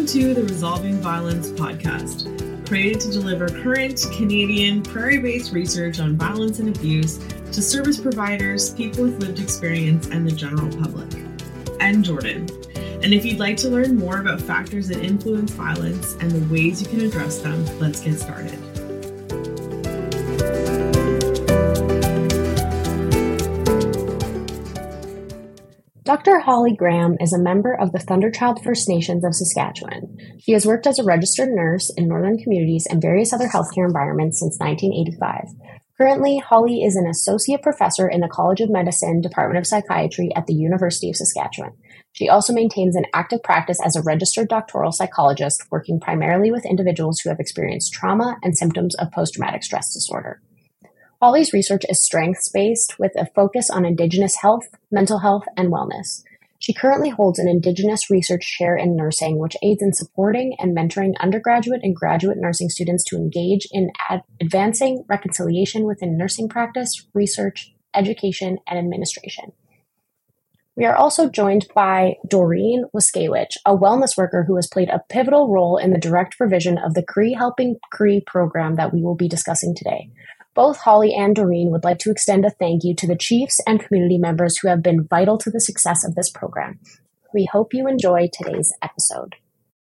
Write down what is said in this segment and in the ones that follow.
to the Resolving Violence podcast, created to deliver current Canadian prairie-based research on violence and abuse to service providers, people with lived experience, and the general public. I'm Jordan, and if you'd like to learn more about factors that influence violence and the ways you can address them, let's get started. Dr. Holly Graham is a member of the Thunderchild First Nations of Saskatchewan. She has worked as a registered nurse in northern communities and various other healthcare environments since 1985. Currently, Holly is an associate professor in the College of Medicine, Department of Psychiatry at the University of Saskatchewan. She also maintains an active practice as a registered doctoral psychologist, working primarily with individuals who have experienced trauma and symptoms of post-traumatic stress disorder. Holly's research is strengths-based with a focus on Indigenous health, mental health, and wellness. She currently holds an Indigenous Research Chair in Nursing, which aids in supporting and mentoring undergraduate and graduate nursing students to engage in advancing reconciliation within nursing practice, research, education, and administration. We are also joined by Doreen Waskiewicz, a wellness worker who has played a pivotal role in the direct provision of the Cree Helping Cree program that we will be discussing today. Both Holly and Doreen would like to extend a thank you to the chiefs and community members who have been vital to the success of this program. We hope you enjoy today's episode.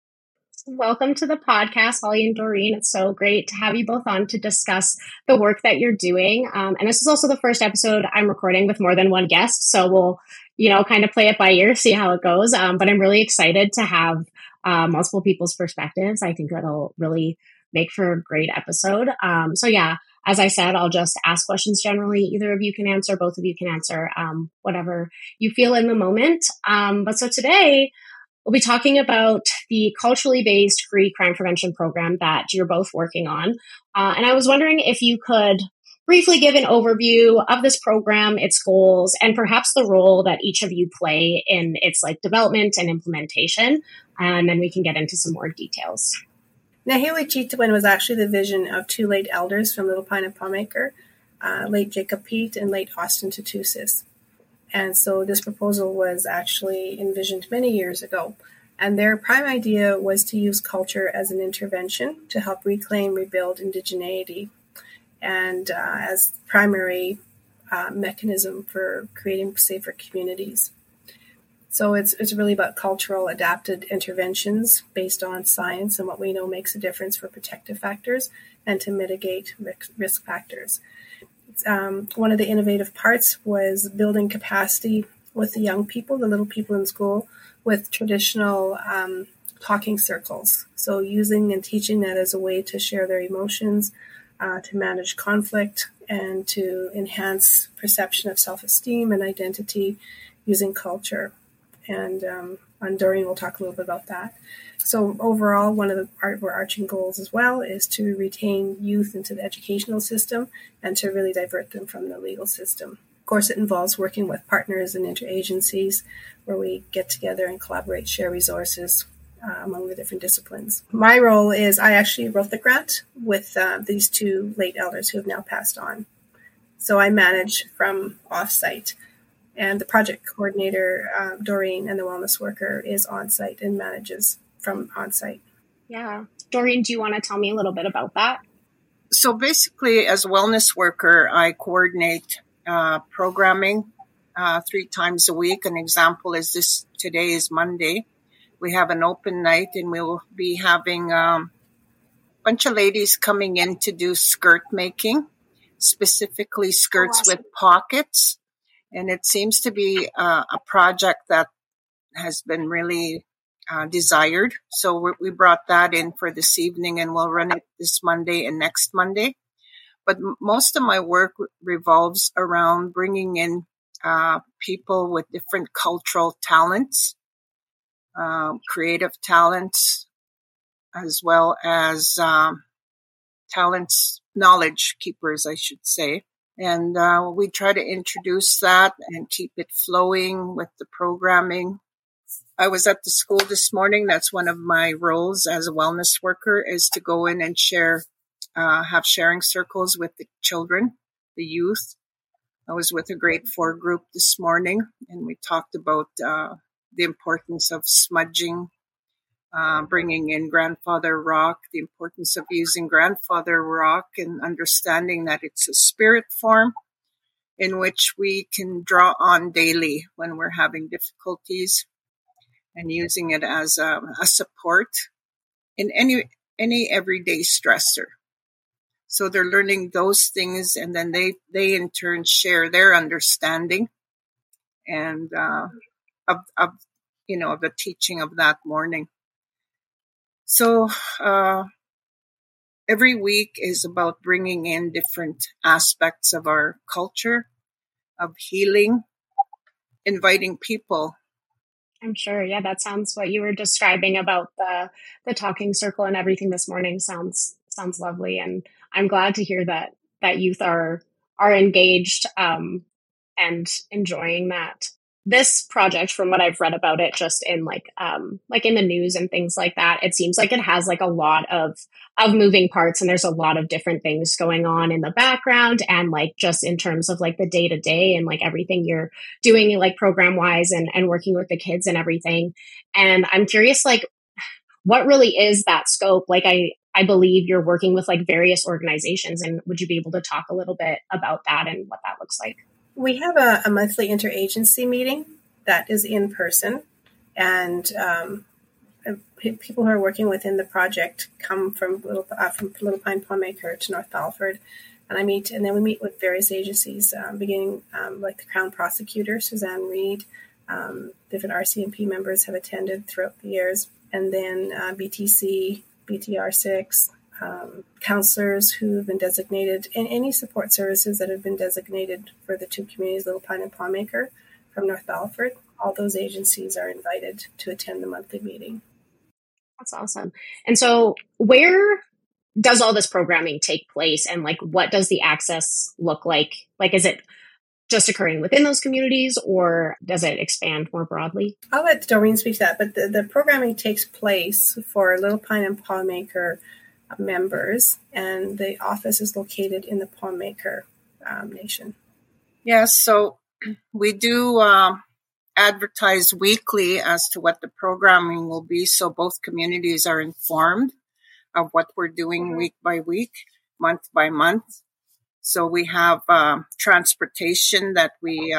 Welcome to the podcast, Holly and Doreen. It's so great to have you both on to discuss the work that you're doing. And this is also the first episode I'm recording with more than one guest, so we'll, kind of play it by ear, see how it goes. But I'm really excited to have multiple people's perspectives. I think that'll really make for a great episode. As I said, I'll just ask questions generally. Either of you can answer, both of you can answer, whatever you feel in the moment. So today, we'll be talking about the culturally based Cree crime prevention program that you're both working on. And I was wondering if you could briefly give an overview of this program, its goals, and perhaps the role that each of you play in its development and implementation. And then we can get into some more details. Nahiwi Chitawin was actually the vision of two late elders from Little Pine and Palmaker, late Jacob Pete and late Austin Tutusis. And so this proposal was actually envisioned many years ago. And their prime idea was to use culture as an intervention to help reclaim, rebuild indigeneity, and as primary mechanism for creating safer communities. So it's really about cultural adapted interventions based on science and what we know makes a difference for protective factors and to mitigate risk factors. One of the innovative parts was building capacity with the young people, the little people in school, with traditional talking circles. So using and teaching that as a way to share their emotions, to manage conflict, and to enhance perception of self-esteem and identity using culture. And Doreen will talk a little bit about that. So overall, one of the overarching goals as well is to retain youth into the educational system and to really divert them from the legal system. Of course, it involves working with partners and interagencies where we get together and collaborate, share resources among the different disciplines. My role is I actually wrote the grant with these two late elders who have now passed on. So I manage from offsite. And the project coordinator, Doreen, and the wellness worker is on-site and manages from on-site. Yeah. Doreen, do you want to tell me a little bit about that? So basically, as a wellness worker, I coordinate programming 3 times a week. An example is today is Monday. We have an open night, and we'll be having a bunch of ladies coming in to do skirt making, specifically skirts with pockets. And it seems to be a project that has been really desired. So we brought that in for this evening, and we'll run it this Monday and next Monday. But most of my work revolves around bringing in people with different cultural talents, creative talents, as well as talents, knowledge keepers, I should say. And we try to introduce that and keep it flowing with the programming. I was at the school this morning. That's one of my roles as a wellness worker, is to go in and share, have sharing circles with the children, the youth. I was with a grade 4 group this morning, and we talked about the importance of smudging bringing in grandfather rock, the importance of using grandfather rock and understanding that it's a spirit form in which we can draw on daily when we're having difficulties, and using it as a support in any everyday stressor. So they're learning those things, and then they in turn share their understanding and of the teaching of that morning. So every week is about bringing in different aspects of our culture, of healing, inviting people. I'm sure. Yeah, that sounds what you were describing about the talking circle and everything this morning sounds lovely. And I'm glad to hear that youth are engaged and enjoying that. This project, from what I've read about it, just in like in the news and things like that, it seems like it has like a lot of moving parts, and there's a lot of different things going on in the background, and like just in terms of like the day to day and like everything you're doing like program wise and working with the kids and everything. And I'm curious, like, what really is that scope? Like, I believe you're working with like various organizations, and would you be able to talk a little bit about that and what that looks like? We have a monthly interagency meeting that is in person, and people who are working within the project come from Little Pine Palmaker to North Battleford, and then we meet with various agencies, beginning like the Crown Prosecutor, Suzanne Reid. Different RCMP members have attended throughout the years, and then BTC, BTR6. Counselors who have been designated, and any support services that have been designated for the two communities, Little Pine and Palmaker, from North Battleford. All those agencies are invited to attend the monthly meeting. That's awesome. And so where does all this programming take place, and like what does the access look like? Like, is it just occurring within those communities, or does it expand more broadly? I'll let Doreen speak to that, but the programming takes place for Little Pine and Palmaker members, and the office is located in the Palmaker Nation. Yes, so we do advertise weekly as to what the programming will be, so both communities are informed of what we're doing week by week, month by month. So we have transportation that we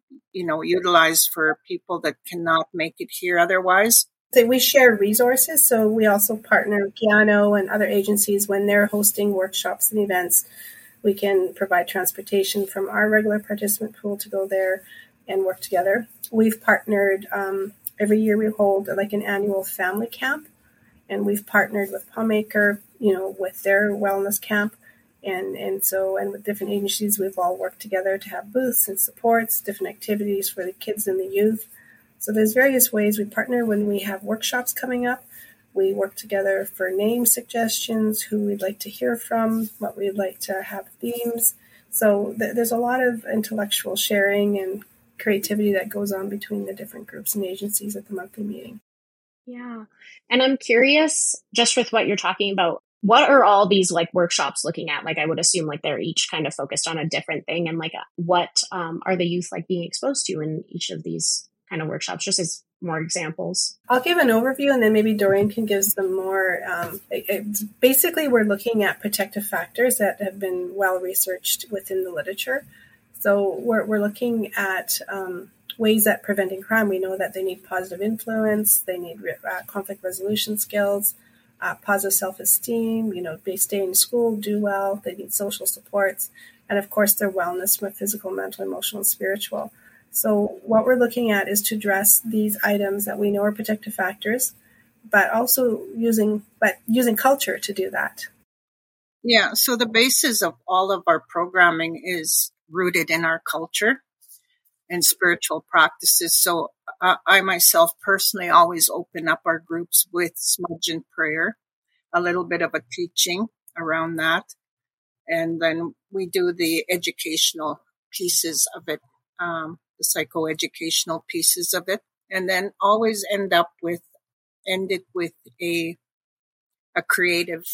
utilize for people that cannot make it here otherwise. So we share resources, so we also partner with Piano and other agencies when they're hosting workshops and events. We can provide transportation from our regular participant pool to go there and work together. We've partnered, every year we hold like an annual family camp, and we've partnered with Palmaker, with their wellness camp. And with different agencies, we've all worked together to have booths and supports, different activities for the kids and the youth. So there's various ways we partner when we have workshops coming up. We work together for name suggestions, who we'd like to hear from, what we'd like to have themes. So there's a lot of intellectual sharing and creativity that goes on between the different groups and agencies at the monthly meeting. Yeah. And I'm curious, just with what you're talking about, what are all these like workshops looking at? Like, I would assume like they're each kind of focused on a different thing. And like, what are the youth like being exposed to in each of these kind of workshops, just as more examples? I'll give an overview, and then maybe Doreen can give some more. Basically, we're looking at protective factors that have been well researched within the literature. So we're looking at ways that preventing crime. We know that they need positive influence, they need conflict resolution skills, positive self-esteem, they stay in school, do well, they need social supports, and of course their wellness from a physical, mental, emotional, and spiritual. So what we're looking at is to address these items that we know are protective factors, but also using culture to do that. Yeah, so the basis of all of our programming is rooted in our culture and spiritual practices. So I myself personally always open up our groups with smudge and prayer, a little bit of a teaching around that. And then we do the educational pieces of it, the psychoeducational pieces of it, and then always end it with a creative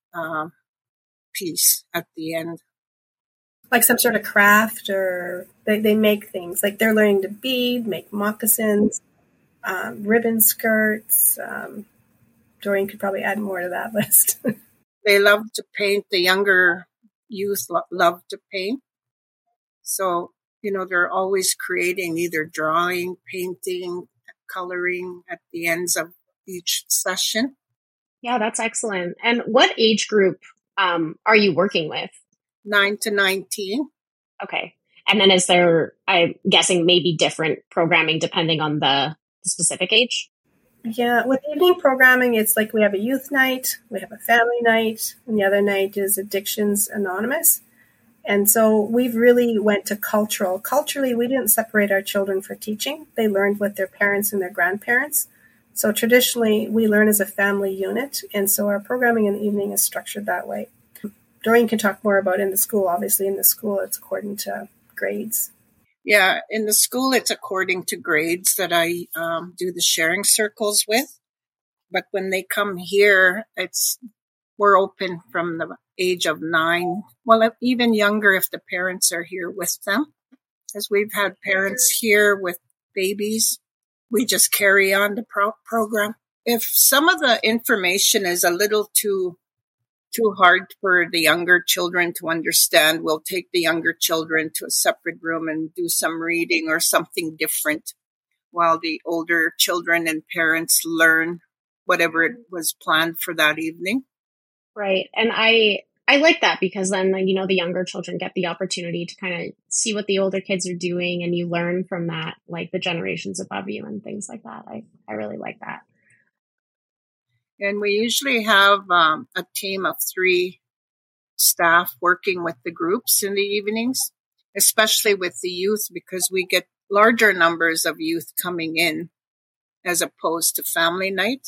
piece at the end. Like some sort of craft, or they make things. Like they're learning to bead, make moccasins, ribbon skirts, Doreen could probably add more to that list. They love to paint. The younger youth love to paint. So, they're always creating, either drawing, painting, coloring at the ends of each session. Yeah, that's excellent. And what age group are you working with? 9 to 19. Okay. And then is there, I'm guessing, maybe different programming depending on the specific age? Yeah, with evening programming, it's like we have a youth night, we have a family night, and the other night is Addictions Anonymous. And so we've really went to cultural. Culturally, we didn't separate our children for teaching. They learned with their parents and their grandparents. So traditionally, we learn as a family unit. And so our programming in the evening is structured that way. Doreen can talk more about in the school. Obviously, in the school, it's according to grades. Yeah, in the school, it's according to grades that I do the sharing circles with. But when they come here, we're open from the age of 9. Well, even younger if the parents are here with them. Because we've had parents here with babies. We just carry on the program. If some of the information is a little too hard for the younger children to understand, we'll take the younger children to a separate room and do some reading or something different while the older children and parents learn whatever it was planned for that evening. Right. And I like that because then, the younger children get the opportunity to kind of see what the older kids are doing and you learn from that, like the generations above you and things like that. I really like that. And we usually have a team of 3 staff working with the groups in the evenings, especially with the youth, because we get larger numbers of youth coming in as opposed to family night.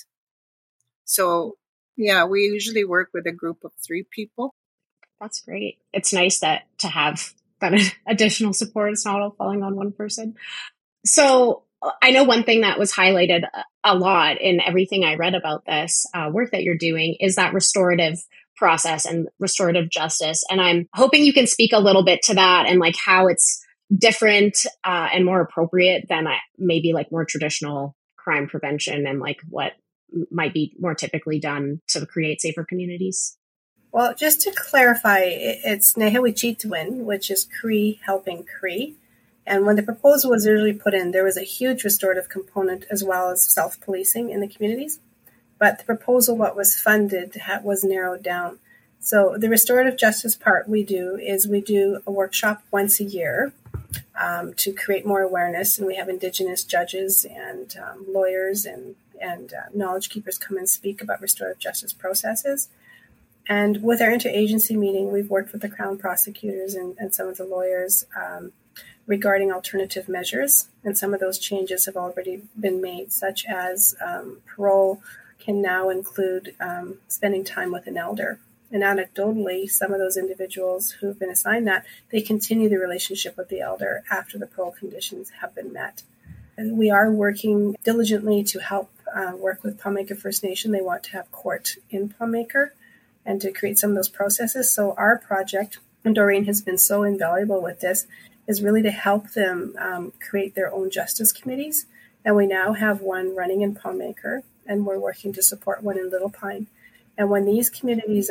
So, yeah, we usually work with a group of 3 people. That's great. It's nice to have that additional support. It's not all falling on one person. So I know one thing that was highlighted a lot in everything I read about this work that you're doing is that restorative process and restorative justice. And I'm hoping you can speak a little bit to that and like how it's different and more appropriate than maybe like more traditional crime prevention and like what might be more typically done to create safer communities. Well, just to clarify, it's Nehewachitwin, which is Cree helping Cree. And when the proposal was originally put in, there was a huge restorative component as well as self-policing in the communities. But the proposal, what was funded, was narrowed down. So the restorative justice part we do a workshop once a year to create more awareness. And we have Indigenous judges and lawyers and knowledge keepers come and speak about restorative justice processes. And with our interagency meeting, we've worked with the Crown prosecutors and some of the lawyers regarding alternative measures. And some of those changes have already been made, such as parole can now include spending time with an elder. And anecdotally, some of those individuals who've been assigned that, they continue the relationship with the elder after the parole conditions have been met. And we are working diligently to help work with Palmaker First Nation. They want to have court in Palmaker and to create some of those processes. So our project, and Doreen has been so invaluable with this, is really to help them create their own justice committees. And we now have one running in Palmaker, and we're working to support one in Little Pine. And when these committees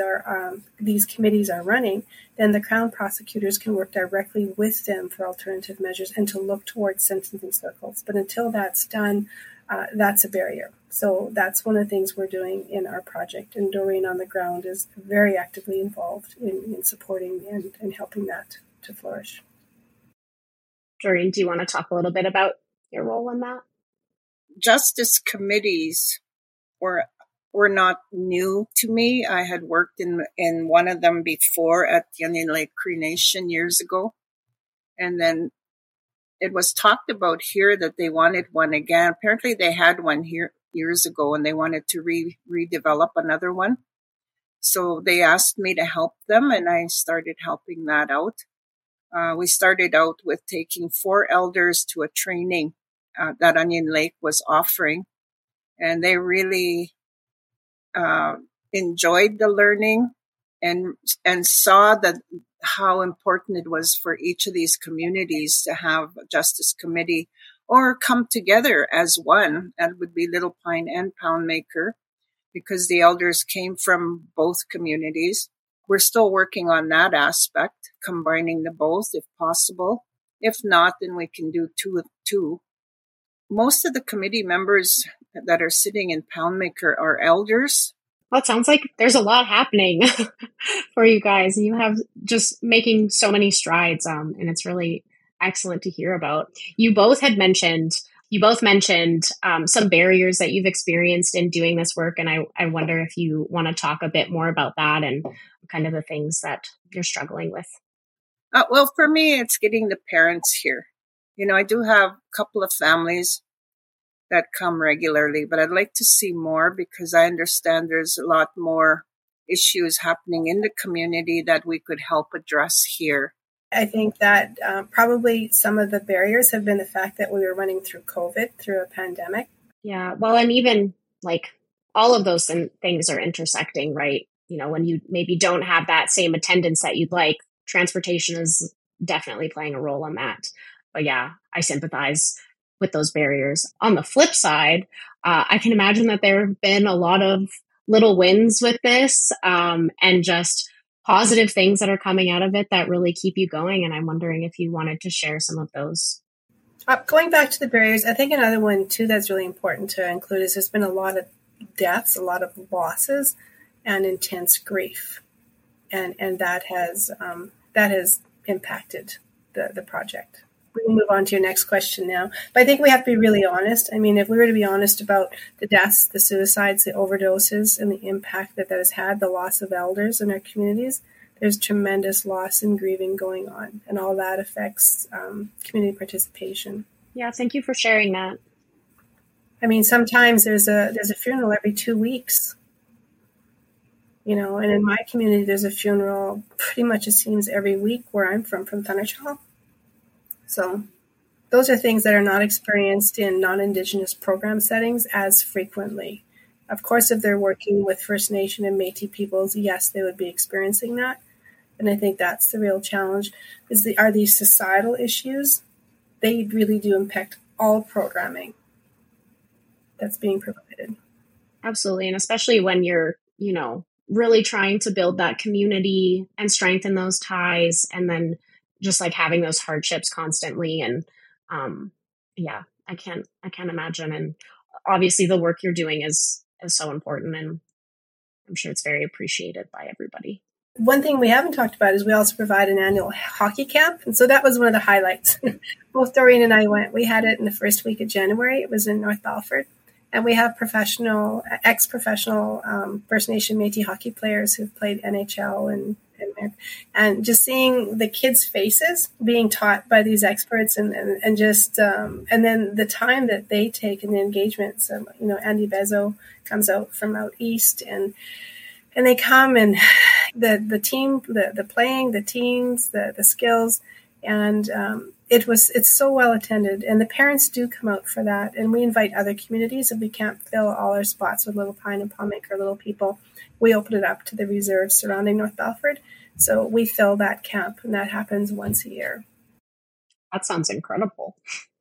are running, then the Crown prosecutors can work directly with them for alternative measures and to look towards sentencing circles. But until that's done, that's a barrier. So that's one of the things we're doing in our project. And Doreen on the ground is very actively involved in supporting and helping that to flourish. Doreen, do you want to talk a little bit about your role in that? Justice committees were not new to me. I had worked in one of them before at the Onion Lake Cree Nation years ago. And then it was talked about here that they wanted one again. Apparently they had one here years ago and they wanted to redevelop another one. So they asked me to help them and I started helping that out. We started out with taking 4 elders to a training that Onion Lake was offering. And they really enjoyed the learning and saw that how important it was for each of these communities to have a justice committee or come together as one. That would be Little Pine and Poundmaker, because the elders came from both communities. We're still working on that aspect, combining the both if possible. If not, then we can do two. Most of the committee members that are sitting in Poundmaker are elders. Well, it sounds like there's a lot happening for you guys. You have just making so many strides, and it's really excellent to hear about. You both mentioned some barriers that you've experienced in doing this work, and I wonder if you want to talk a bit more about that and kind of the things that you're struggling with. Well, for me, it's getting the parents here. I do have a couple of families that come regularly, but I'd like to see more because I understand there's a lot more issues happening in the community that we could help address here. I think that probably some of the barriers have been the fact that we were running through COVID, through a pandemic. Yeah, well, and even like all of those things are intersecting, right? When you maybe don't have that same attendance that you'd like, transportation is definitely playing a role in that. But yeah, I sympathize with those barriers. On the flip side, I can imagine that there have been a lot of little wins with this and just positive things that are coming out of it that really keep you going. And I'm wondering if you wanted to share some of those. Going back to the barriers, I think another one too that's really important to include is there's been a lot of deaths, a lot of losses, and intense grief, and that has impacted the project. We'll move on to your next question now. But I think we have to be really honest. I mean, if we were to be honest about the deaths, the suicides, the overdoses, and the impact that has had, the loss of elders in our communities, there's tremendous loss and grieving going on. And all that affects community participation. Yeah, thank you for sharing that. I mean, sometimes there's a funeral every 2 weeks. And in my community, there's a funeral pretty much, it seems, every week where I'm from Thunderchild. So those are things that are not experienced in non-Indigenous program settings as frequently. Of course, if they're working with First Nation and Métis peoples, yes, they would be experiencing that. And I think that's the real challenge, are these societal issues? They really do impact all programming that's being provided. Absolutely. And especially when you're, really trying to build that community and strengthen those ties, and then just like having those hardships constantly. And I can't imagine. And obviously the work you're doing is so important, and I'm sure it's very appreciated by everybody. One thing we haven't talked about is we also provide an annual hockey camp. And so that was one of the highlights. Both Doreen and I went. We had it in the first week of January. It was in North Battleford. And we have ex-professional First Nation Métis hockey players who've played NHL and just seeing the kids' faces being taught by these experts and then the time that they take and the engagement. So, Andy Bezo comes out from out east and they come and the team, the playing, the teams, the skills, and it's so well attended, and the parents do come out for that. And we invite other communities. If we can't fill all our spots with Little Pine and Poundmaker Little People, we open it up to the reserves surrounding North Battleford. So we fill that camp, and that happens once a year. That sounds incredible.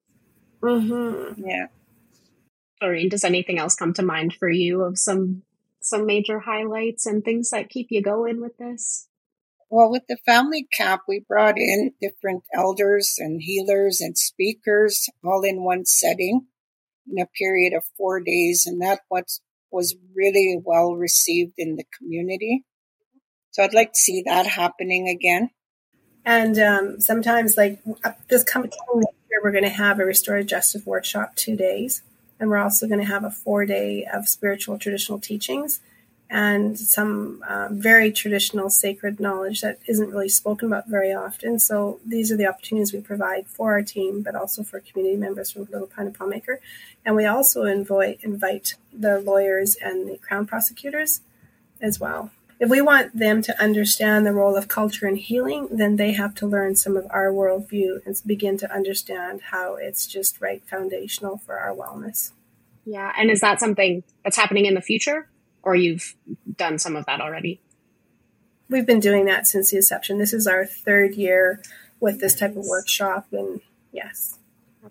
Mm-hmm. Yeah. Doreen, does anything else come to mind for you of some major highlights and things that keep you going with this? Well, with the family camp, we brought in different elders and healers and speakers all in one setting in a period of 4 days. And that was really well received in the community. So I'd like to see that happening again. And sometimes, like this coming year, we're going to have a restorative justice workshop 2 days. And we're also going to have a 4-day of spiritual traditional teachings and some very traditional sacred knowledge that isn't really spoken about very often. So these are the opportunities we provide for our team, but also for community members from Little Pine and Poundmaker. And we also invite the lawyers and the Crown prosecutors as well. If we want them to understand the role of culture in healing, then they have to learn some of our worldview and begin to understand how it's just foundational for our wellness. Yeah. And is that something that's happening in the future, or you've done some of that already? We've been doing that since the inception. This is our 3rd year with this type of workshop. And yes.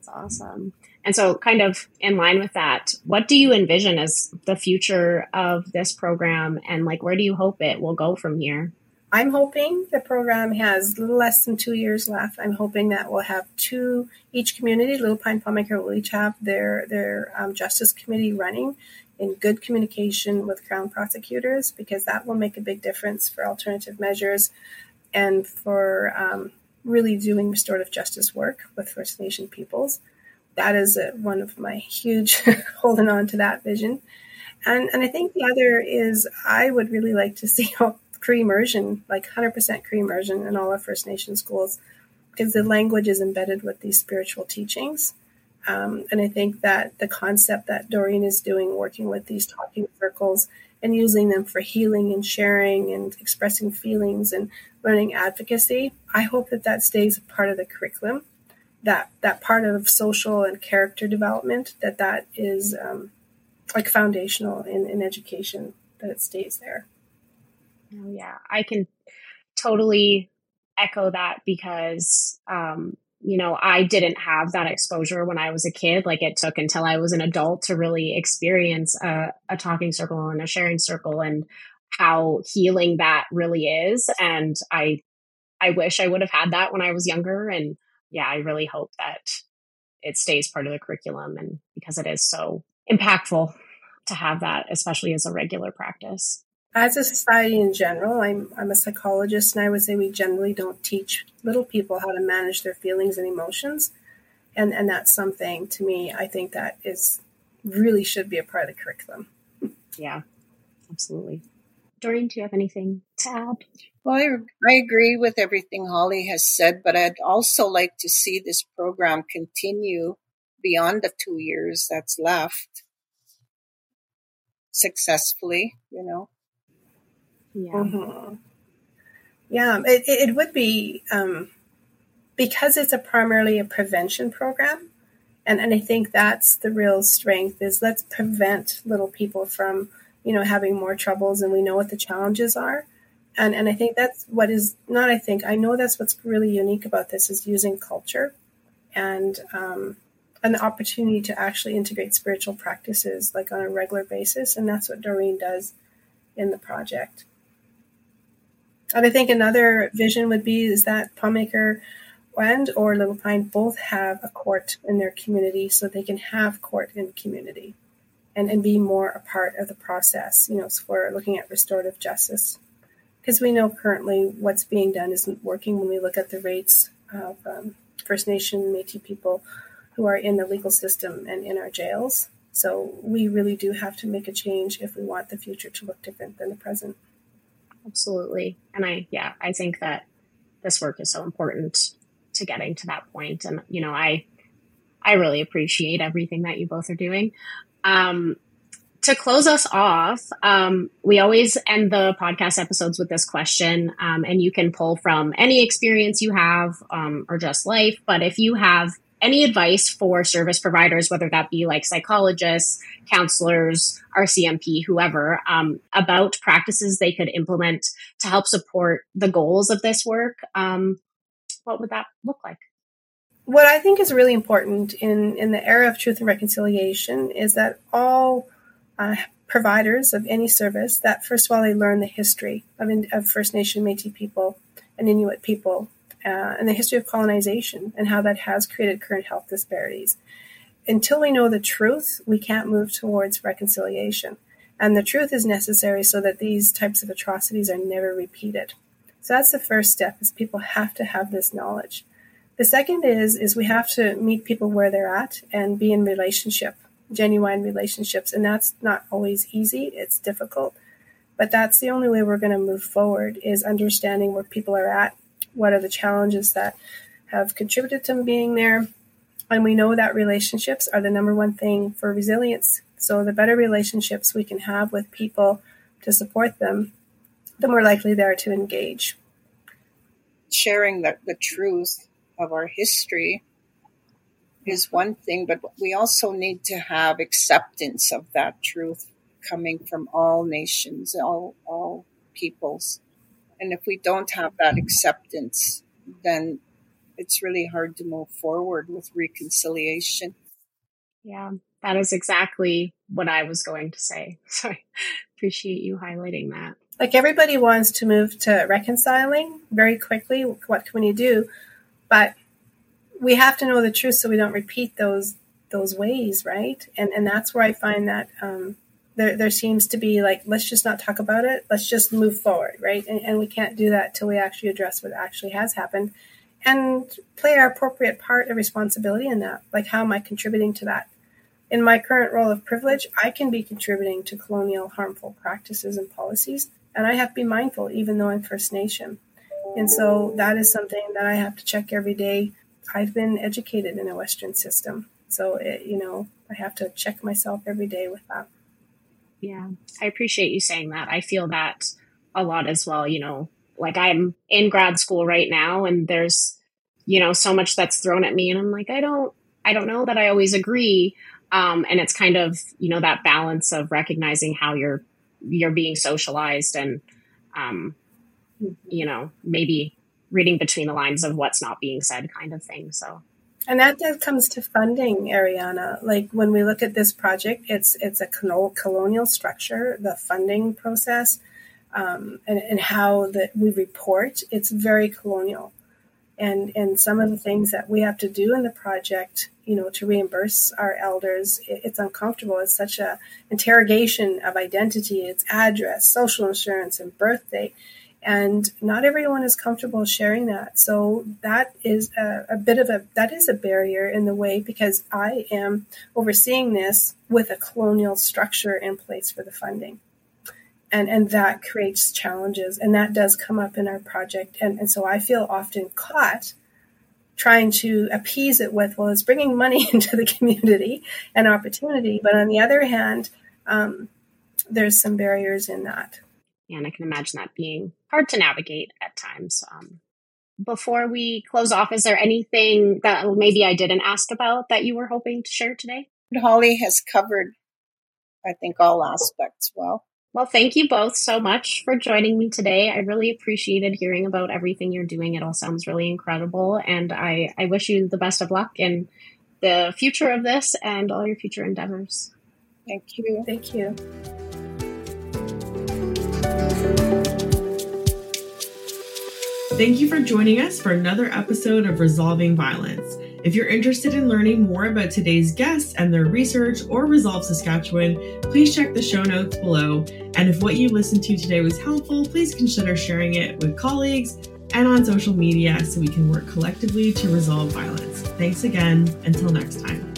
That's awesome. And so kind of in line with that, what do you envision as the future of this program, and like, where do you hope it will go from here? I'm hoping the program has a little less than 2 years left. I'm hoping that we'll have each community, Little Pine Pawmaker will each have their justice committee running in good communication with Crown prosecutors, because that will make a big difference for alternative measures and for really doing restorative justice work with First Nation peoples. That is one of my huge holding on to that vision. And I think the other is I would really like to see Cree immersion, like 100% Cree immersion in all our First Nation schools, because the language is embedded with these spiritual teachings. And I think that the concept that Doreen is doing, working with these talking circles and using them for healing and sharing and expressing feelings and learning advocacy, I hope that stays a part of the curriculum, that part of social and character development, that is like foundational in education, that it stays there. Oh, yeah, I can totally echo that because, I didn't have that exposure when I was a kid. Like, it took until I was an adult to really experience a talking circle and a sharing circle and how healing that really is. And I wish I would have had that when I was younger. And yeah, I really hope that it stays part of the curriculum, and because it is so impactful to have that, especially as a regular practice. As a society in general, I'm a psychologist, and I would say we generally don't teach little people how to manage their feelings and emotions. And that's something, to me, I think that really should be a part of the curriculum. Yeah, absolutely. Doreen, do you have anything to add? Well, I agree with everything Holly has said, but I'd also like to see this program continue beyond the 2 years that's left successfully, Yeah. Mm-hmm. Yeah, it would be, because it's primarily a prevention program. And I think that's the real strength, is let's prevent little people from, having more troubles, and we know what the challenges are. And I think that's what is, not I think, I know that's what's really unique about this, is using culture and the opportunity to actually integrate spiritual practices like on a regular basis. And that's what Doreen does in the project. And I think another vision would be is that Pawmaker or Little Pine both have a court in their community, so they can have court in community and be more a part of the process, for looking at restorative justice. Because we know currently what's being done isn't working when we look at the rates of First Nation, Métis people who are in the legal system and in our jails. So we really do have to make a change if we want the future to look different than the present. Absolutely. And I think that this work is so important to getting to that point. And, I really appreciate everything that you both are doing. To close us off, we always end the podcast episodes with this question, and you can pull from any experience you have or just life. But if you have any advice for service providers, whether that be like psychologists, counselors, RCMP, whoever, about practices they could implement to help support the goals of this work, what would that look like? What I think is really important in the era of truth and reconciliation is that all providers of any service, that first of all, they learn the history of First Nation, Métis people and Inuit people, and the history of colonization and how that has created current health disparities. Until we know the truth, we can't move towards reconciliation. And the truth is necessary so that these types of atrocities are never repeated. So that's the first step, is people have to have this knowledge. The second is we have to meet people where they're at and be in relationship, genuine relationships. And that's not always easy. It's difficult. But that's the only way we're going to move forward, is understanding where people are at, what are the challenges that have contributed to them being there. And we know that relationships are the number one thing for resilience. So the better relationships we can have with people to support them, the more likely they are to engage. Sharing the truth of our history is one thing, but we also need to have acceptance of that truth coming from all nations, all peoples. And if we don't have that acceptance, then it's really hard to move forward with reconciliation. Yeah, that is exactly what I was going to say. So I appreciate you highlighting that. Like, everybody wants to move to reconciling very quickly. What can we do? But we have to know the truth so we don't repeat those ways, right? And that's where I find that there seems to be like, let's just not talk about it. Let's just move forward, right? And we can't do that till we actually address what actually has happened and play our appropriate part of responsibility in that. Like, how am I contributing to that? In my current role of privilege, I can be contributing to colonial harmful practices and policies, and I have to be mindful, even though I'm First Nation. And so that is something that I have to check every day. I've been educated in a Western system, so I have to check myself every day with that. Yeah, I appreciate you saying that. I feel that a lot as well. Like, I'm in grad school right now, and there's so much that's thrown at me, and I'm like, I don't know that I always agree. And it's kind of, that balance of recognizing how you're being socialized and, maybe reading between the lines of what's not being said kind of thing. So. And that comes to funding, Ariana. Like, when we look at this project, it's a colonial structure, the funding process, and how that we report, it's very colonial. And some of the things that we have to do in the project, to reimburse our elders, it's uncomfortable. It's such a interrogation of identity, its address, social insurance, and birth date. And not everyone is comfortable sharing that. So that is that is a barrier in the way, because I am overseeing this with a colonial structure in place for the funding. And that creates challenges, and that does come up in our project. And so I feel often caught trying to appease it with, well, it's bringing money into the community and opportunity. But on the other hand, there's some barriers in that. Yeah, and I can imagine that being hard to navigate at times. Before we close off, is there anything that maybe I didn't ask about that you were hoping to share today? Holly has covered, I think, all aspects well. Well, thank you both so much for joining me today. I really appreciated hearing about everything you're doing. It all sounds really incredible. And I wish you the best of luck in the future of this and all your future endeavors. Thank you. Thank you. Thank you for joining us for another episode of Resolving Violence. If you're interested in learning more about today's guests and their research or Resolve Saskatchewan, please check the show notes below. And if what you listened to today was helpful, please consider sharing it with colleagues and on social media so we can work collectively to resolve violence. Thanks again. Until next time.